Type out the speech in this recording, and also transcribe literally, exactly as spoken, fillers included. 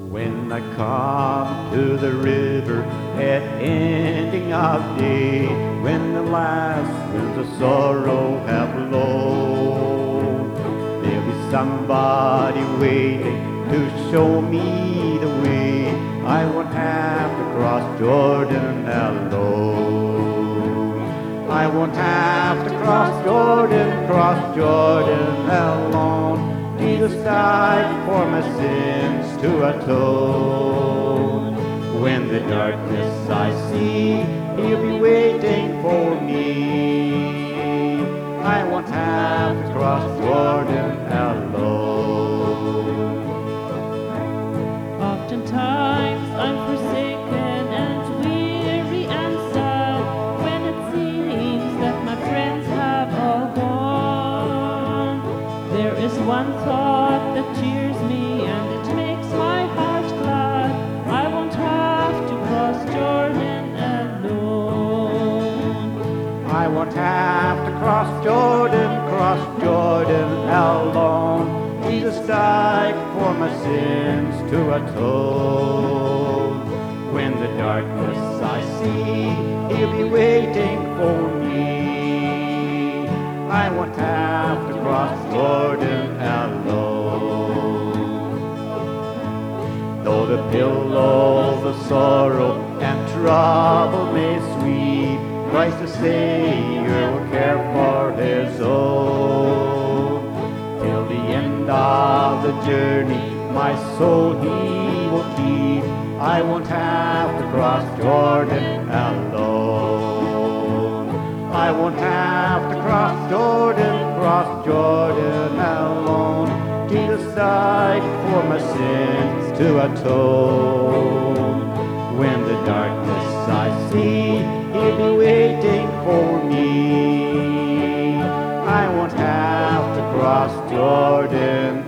When I come to the river at ending of day, when the last winds of sorrow have blown, there'll be somebody waiting to show me the way. I won't have to cross Jordan alone. I won't have to cross Jordan, cross Jordan alone. Jesus died for my sins to atone. When the darkness I see, He'll be waiting for me. I won't have to cross Jordan alone. Oftentimes I'm forsaken and weary and sad, when it seems that my friends have all gone. There is one thought that cheers me and it makes my heart glad. I won't have to cross Jordan alone. I won't have to cross Jordan, cross Jordan alone. Jesus died for my sins to atone. When the darkness I see, He'll be waiting for me. I won't have to cross Jordan alone. Though the billows of sorrow and trouble may sweep, Christ the Savior will care for His own. Till the end of the journey, my soul He will keep. I won't have to cross Jordan alone. I won't have to cross Jordan, cross Jordan alone. Jesus died for my sins to atone. When the darkness I see, He'll be waiting for me. I won't have to cross Jordan